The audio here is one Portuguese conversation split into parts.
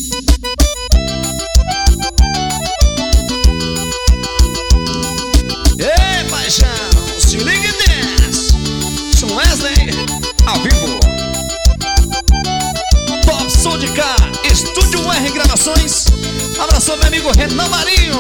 Ei, paixão, se liga e desce. São Wesley, ao vivo. Top Som de Cá, Estúdio R Gravações. Abração, meu amigo Renan Marinho.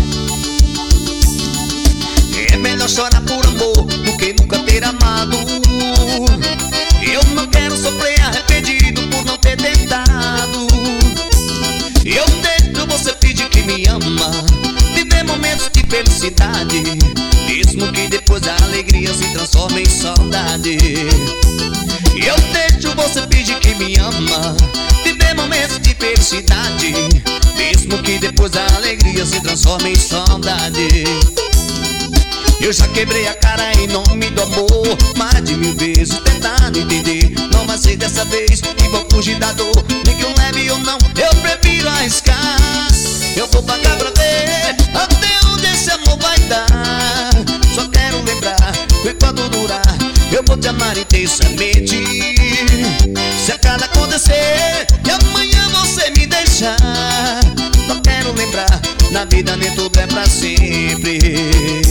É melhor chorar por amor do que nunca ter amado. Eu não quero sofrer arrependido por não ter tentado. Eu deixo você pedir que me ama, viver momentos de felicidade, mesmo que depois a alegria se transforme em saudade. Eu deixo você pedir que me ama, viver momentos de felicidade, mesmo que depois a alegria se transforme em saudade. Eu já quebrei a cara em nome do amor, mais de 1000 vezes tentando entender. Não vai ser dessa vez e vou fugir da dor, nem que eu leve ou não, eu prefiro arriscar. Eu vou pagar pra ver até onde esse amor vai dar. Só quero lembrar, enquanto durar, eu vou te amar intensamente. Se a cada acontecer e amanhã você me deixar, só quero lembrar, na vida nem tudo é pra sempre.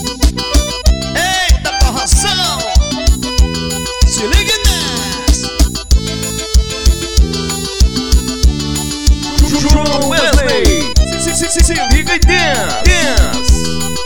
Eita, porração! Se liga nessa. João Wesley, se liga e dance.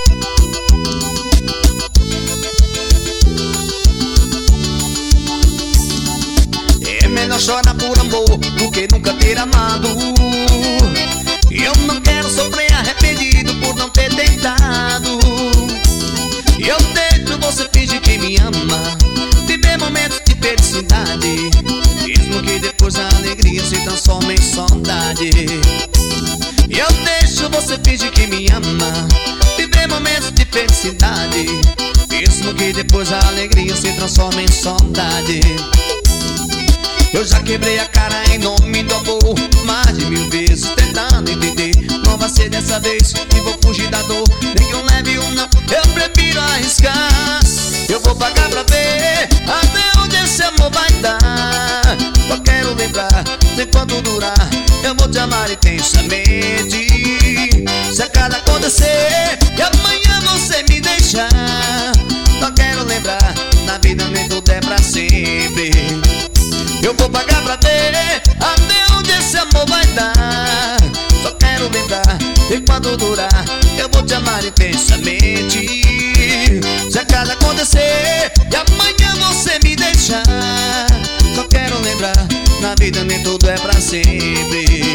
É melhor chorar por amor do que nunca ter amado. Eu não quero sofrer arrependido por não ter tentado. Eu deixo você fingir que me ama, viver momentos de felicidade, mesmo que depois a alegria se transforme em saudade. Eu deixo você fingir que me ama, viver momentos de felicidade, mesmo que depois a alegria se transforme em saudade. Eu já quebrei a cara em nome do amor, mais de 1000 vezes tentando entender. Não vai ser dessa vez e vou fugir da dor, nem que eu leve ou não, eu prefiro arriscar. Eu vou pagar pra ver até onde esse amor vai dar. Só quero lembrar, enquanto durar, eu vou te amar intensamente. Se a cada acontecer e amanhã você me deixar, só quero lembrar, na vida nem tudo é pra sempre. Eu vou pagar pra ver até onde esse amor vai dar. Só quero lembrar, enquanto durar, eu vou te amar intensamente. Se a cada acontecer e amanhã você me deixar, só quero lembrar, na vida nem tudo é pra sempre.